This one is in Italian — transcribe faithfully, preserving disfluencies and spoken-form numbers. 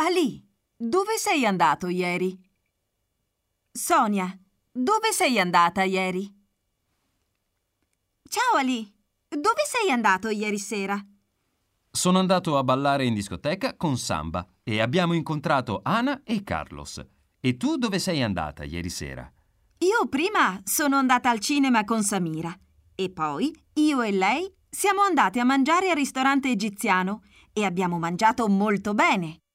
Ali, dove sei andato ieri? Sonia, dove sei andata ieri? Ciao Ali, dove sei andato ieri sera? Sono andato a ballare in discoteca con Samba e abbiamo incontrato Ana e Carlos. E tu dove sei andata ieri sera? Io prima sono andata al cinema con Samira e poi io e lei siamo andate a mangiare al ristorante egiziano e abbiamo mangiato molto bene.